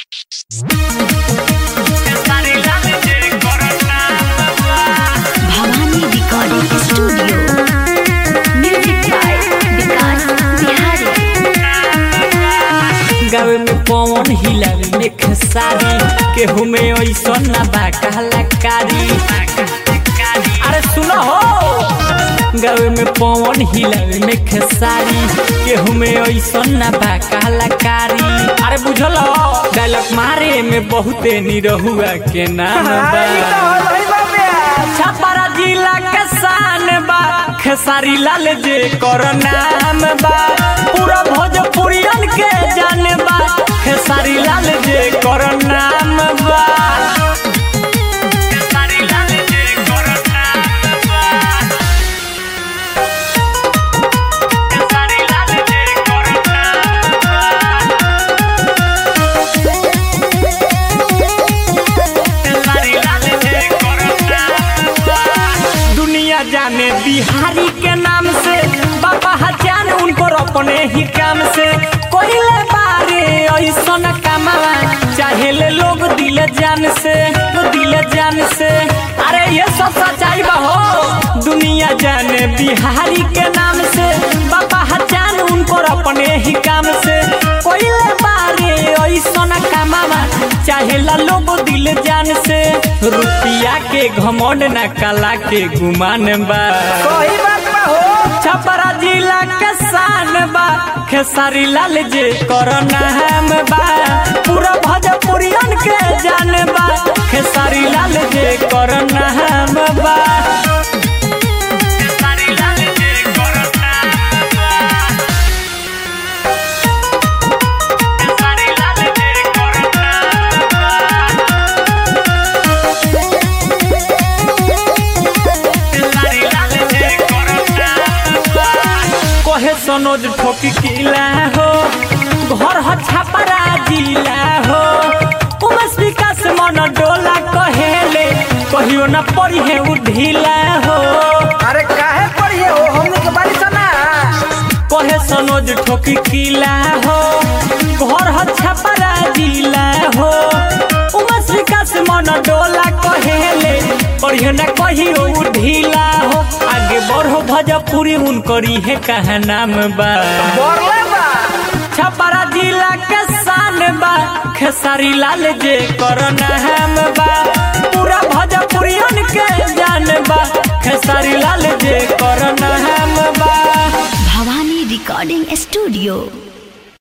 Bhavani recording studio music by Vikas Bihari. गावे में पवन हिलावे में खेसारी केहू में ऐसा ना बा कलाकारी। अरे सुनो हो, गावे में पवन हिलावे में खेसारी केहू में ऐसा ना बा कलाकारी। अरे बुझल डायलॉग मारे में बहुते निरहुआ के नाम बा। छपरा जिला के शान बा खेसारी लाल जे कर नाम बा। पूरा भोजपुरियन के जान बा खेसारी लाल जे कर नाम बा। खेसारी लाल जे कर नाम बा। खेसारी लाल जे कर नाम बा। दुनिया जाने बिहारी के नाम से बाबा हजान उनको अपने ही काम से कोइले बारे ऐसा न कमावा चाहे ले लोग दिल जान से अरे ये सब सच्चाई बा हो। दुनिया जाने बिहारी के नाम से बाबा हजान उनको अपने ही काम से कोइले बारे ऐसा न कमावा चाहे ला लोग दिल जान से। रुपया के घमंड न कला के गुमान बा। सही बात बा हो। छपरा जिला के शान बा खेसारी लाल जे कर नाम बा। पूरा भोजपुरियन के जान बा खेसारी लाल जे कर नाम बा। खेसारी लाल जे कर नाम बा। खेसारी लाल जे कर नाम बा। कहे सनोज ठोकी किला हो घर ह छपरा जिला हो। उमेश विकास मन डोला कहेले कहियो न पड़ी है उ ढीला हो। अरे काहे पढ़िए हो हमनी के बारी सना। कहे सनोज ठोकी किला हो घर ह छपरा जिला हो। उमेश विकास मन डोला कहेले कहियो न कहियो उ ढीला हो। आगे बढ़ो भोजपुरी उनकरी है कहा नाम बा। बोरले बा। छपरा जिला के शान बा खेसारी लाल जे कर नाम बा। पूरा भोजपुरियन के जान बा खेसारी लाल जे कर नाम बा। Bhavani recording studio